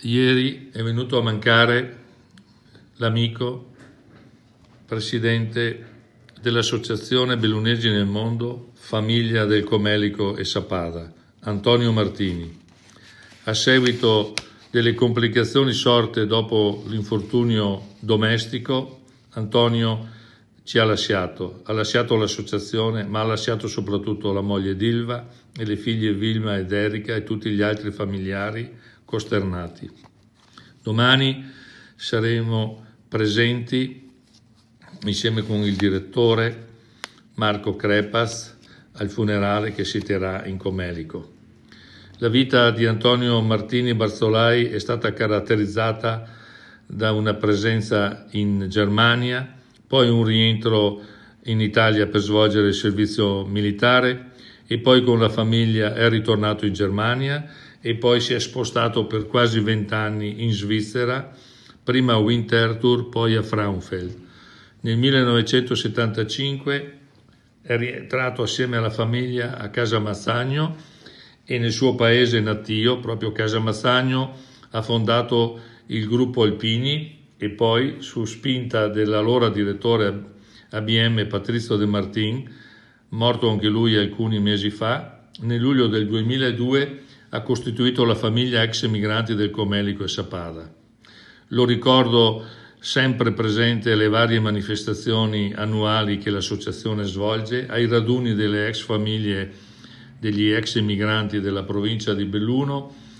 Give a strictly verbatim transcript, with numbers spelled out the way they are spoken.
Ieri è venuto a mancare l'amico, presidente dell'Associazione Bellunesi nel Mondo, famiglia del Comelico e Sappada, Antonio Martini. A seguito delle complicazioni sorte dopo l'infortunio domestico, Antonio ci ha lasciato, ha lasciato l'associazione, ma ha lasciato soprattutto la moglie Dilva e le figlie Vilma ed Erika e tutti gli altri familiari costernati. Domani saremo presenti insieme con il direttore Marco Crepas al funerale che si terrà in Comelico. La vita di Antonio Martini Barzolai è stata caratterizzata da una presenza in Germania, poi un rientro in Italia per svolgere il servizio militare e poi con la famiglia è ritornato in Germania e poi si è spostato per quasi vent'anni in Svizzera, prima a Winterthur, poi a Frauenfeld. Nel millenovecentosettantacinque è rientrato assieme alla famiglia a Casamazzagno e nel suo paese natio, proprio Casamazzagno, ha fondato il gruppo Alpini e poi, su spinta dell'allora direttore A B M Patrizio De Martin, morto anche lui alcuni mesi fa, nel luglio del duemiladue ha costituito la famiglia ex emigranti del Comelico e Sappada. Lo ricordo sempre presente alle varie manifestazioni annuali che l'associazione svolge, ai raduni delle ex famiglie degli ex emigranti della provincia di Belluno